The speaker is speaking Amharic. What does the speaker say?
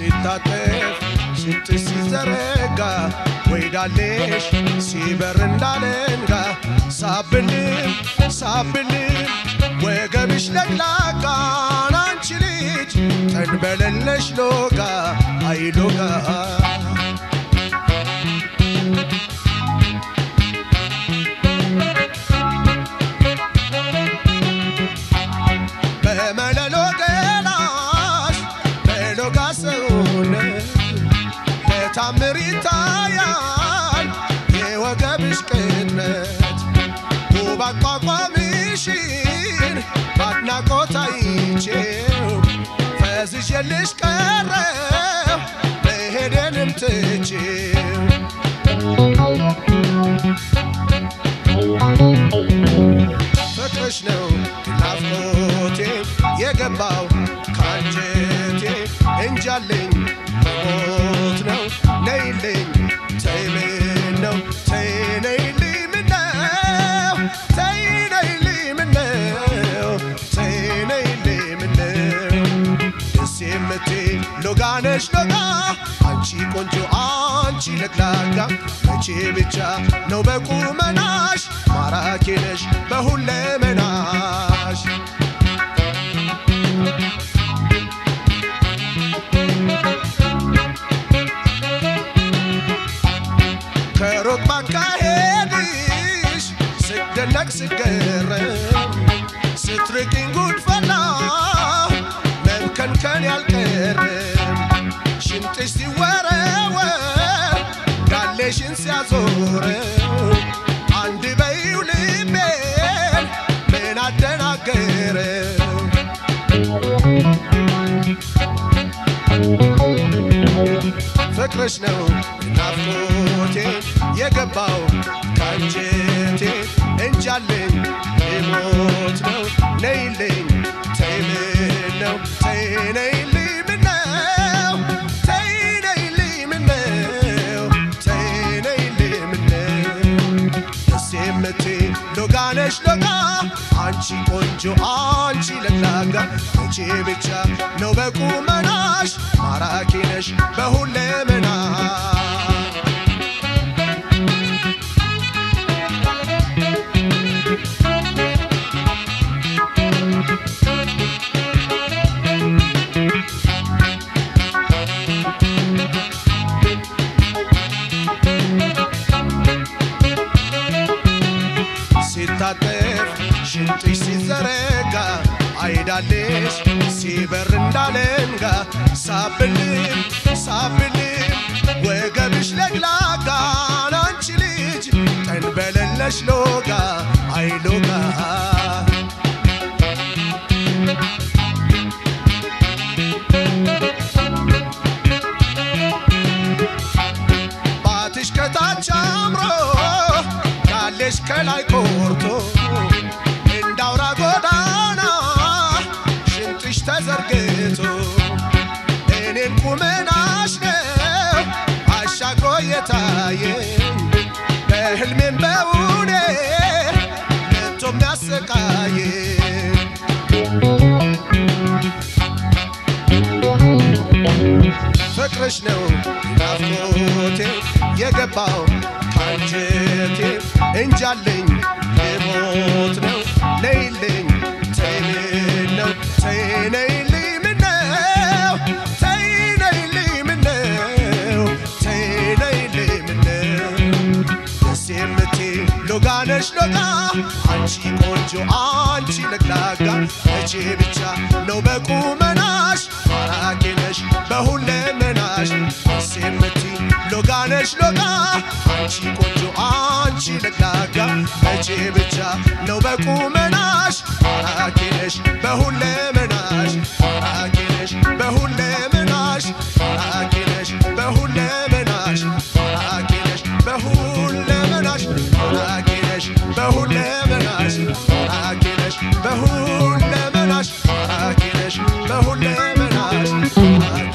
ሲታጠፍ ሽንጥሽ ሲዘረጋ ወይዳለሽ ሲበር እንዳለንጋ ሳብልም ሳብልም ወገብሽ ለግላጋ አንቺ ልጅ ተንበለለሽ ሎጋ አይሎጋ ታምሪታ ያል የወገብሽ ቅጥነት ውባቋቋምሽን ባድናቆት አይቼው ፈዝዤልሽ ቀረው መሄዴንም ትቼው ፍቅርሽ ነው ናፍቆቴ የገባው ካንጀቴ እንጃለኝ ሞት ነው ነይልኝ ተይልኝ ነው ተይነይልኝ ምነው ተይነይልኝ ምነው ተይነይልኝ ምነው ደስ የምትይ ሎጋነሽ ሎጋ አንቺ ቆንጆ አንቺ ለግላጋ መቼ ብቻ ነው በቁመናሽ ማራኪ ነሽ በሁለመናሽ ከሩቅ ባካሄድሽ ስደነቅ ስገረም ስትርቂኝ ጉድፈላ መብከንከን ያልቀረም ሽንጥሽ ሲወረወር ጋሌሽን ሲያዞረው አንድ በይው ልቤን ምን አደናገረው ፍቅርሽ ነው ናፍቆቴ የገባው ካንጀቴ እንጃለኝ ሞት ነው ነይልኝ ተይልኝ ነው ተይነይልኝ ምነው ተይነይልኝ ምነው ተይነይልኝ ምነው ደስ የምትይ ሎጋነሽ ሎጋ አንቺ ቆንጆ አንቺ ለግላጋ መቼ ብቻ ነው በቁመናሽ ማራኪ ነሽ በሁለመናሽ ሲታጠፍ ሽንጥሽ ሲዘረጋ አይዳለሽ ሲበር እንዳለንጋ ሳብልም ሳብልም ወገብሽ ለግላጋ አንቺ ልጅ ተንበለለሽ ሎጋ አይሎጋ ባትሽ ከታች አምሮ ካለሽ ከላይ ቆርቶ እንዳውራ ጎዳና ሽንጥሽ ተዘርግቶ እኔን ቁመናሽ ነው አሻግሮ የታየኝ በህልሜም በውኔ መቶ የሚያሰቃየኝ ፍቅርሽ ነው ናፍቆቴ የገባው ካንጀቴ እንጃለኝ ሞት ነው ነይልኝ ተይልኝ ነው ተይነይልኝ ምነው ተይነይልኝ ምነው ተይነይልኝ ምነው ደስ የምትይ ሎጋነሽ ሎጋ አንቺ ቆንጆ አንቺ ለግላጋ መቼ ብቻ ነው በቁመናሽ ማራኪ ነሽ በሁለመናሽ ደስ የምትይ ሎጋነሽ ሎጋ አንቺ ቆንጆ አንቺ ለግላጋ መቼ ብቻ ነው በቁመናሽ ማራኪ ነሽ በሁለመናሽ ማራኪ ነሽ በሁለመናሽ ማራኪ ነሽ በሁለመናሽ ማራኪ ነሽ በሁለመናሽ ማራኪ ነሽ በሁለመናሽ ማራኪ ነሽ በሁለመናሽ ማራኪ ነሽ በሁለመናሽ